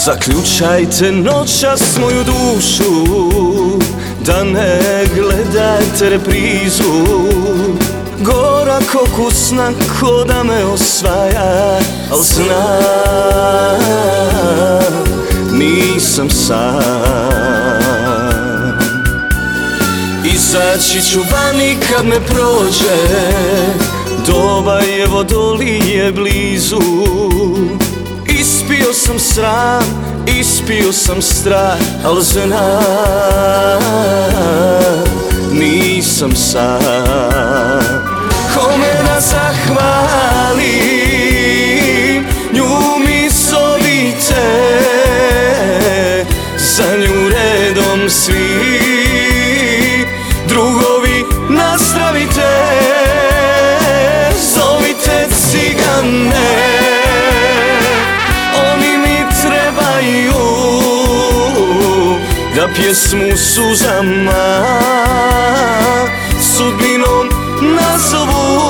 Zaključajte noćas moju dušu, da ne gledajte reprizu. Gorak okusna ko da me osvaja, al znam, nisam sam. Izaći ću vani kad me prođe, doba je vodolije blizu. Ispio sam sram, ispio sam strah, al znam, nisam sam. Kome da zahvalim, nju mi zovite, za nju redom svi drugovi nazdravite. Zovite cigane, oni mi trebaju da pjesmu suzama sudbinom nazovu.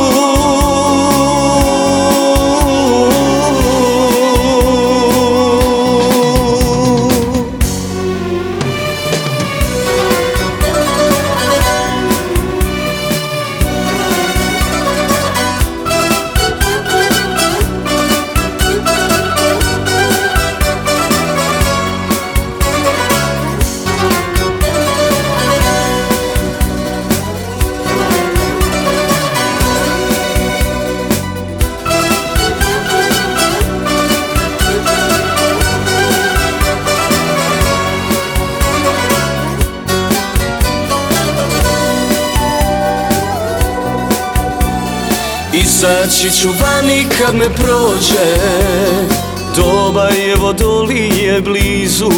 Izaći ću vani kad me prođe, doba je vodolije blizu.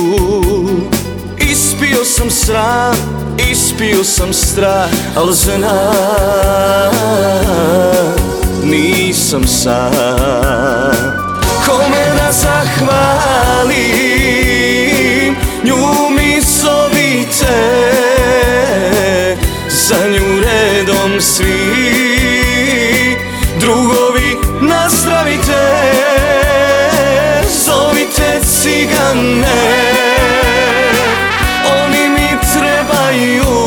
Ispio sam sram, ispio sam strah, al znam, nisam sam. Kome da zahvalim, nju mi zovite, za nju redom svi drugovi nazdravite. Zovite cigane, oni mi trebaju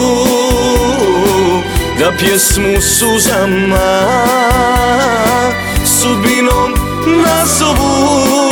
da pjesmu suzama sudbinom nazovu.